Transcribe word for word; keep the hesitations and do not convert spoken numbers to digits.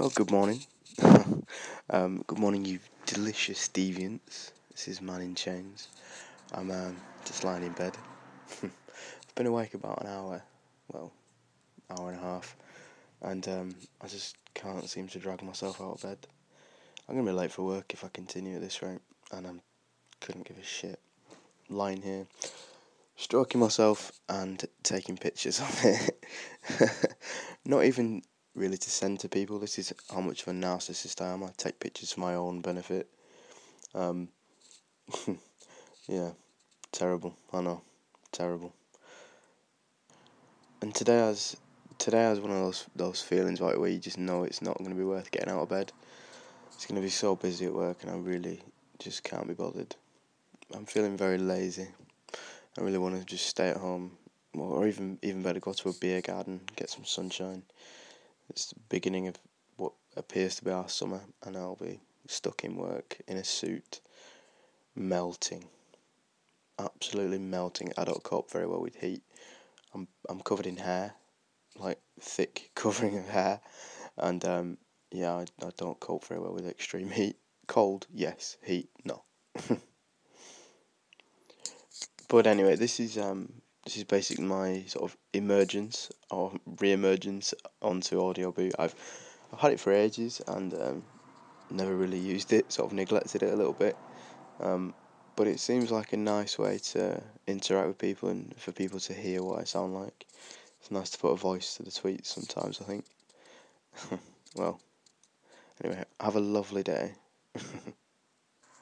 Well, good morning. um, good morning, you delicious deviants. This is Man in Chains. I'm um, just lying in bed. I've been awake about an hour, well, hour and a half, and um, I just can't seem to drag myself out of bed. I'm gonna be late for work if I continue at this rate, and I couldn't give a shit. Lying here, stroking myself and taking pictures of it. Not even really to send to people. This is how much of a narcissist I am. I take pictures for my own benefit. Um, yeah, terrible. I know, terrible. And today I was today I was one of those those feelings like where you just know it's not going to be worth getting out of bed. It's going to be so busy at work, and I really just can't be bothered. I'm feeling very lazy. I really want to just stay at home, or even even better, go to a beer garden, get some sunshine. It's the beginning of what appears to be our summer, and I'll be stuck in work in a suit, melting, absolutely melting. I don't cope very well with heat. I'm I'm covered in hair, like thick covering of hair, and um, yeah, I, I don't cope very well with extreme heat. Cold, yes. Heat, no. But anyway, this is um this is basically my sort of emergence or re-emergence onto Audio Boot. I've I've had it for ages and um, never really used it. Sort of neglected it a little bit. Um, but it seems like a nice way to interact with people and for people to hear what I sound like. It's nice to put a voice to the tweets sometimes, I think. Well, anyway, have a lovely day.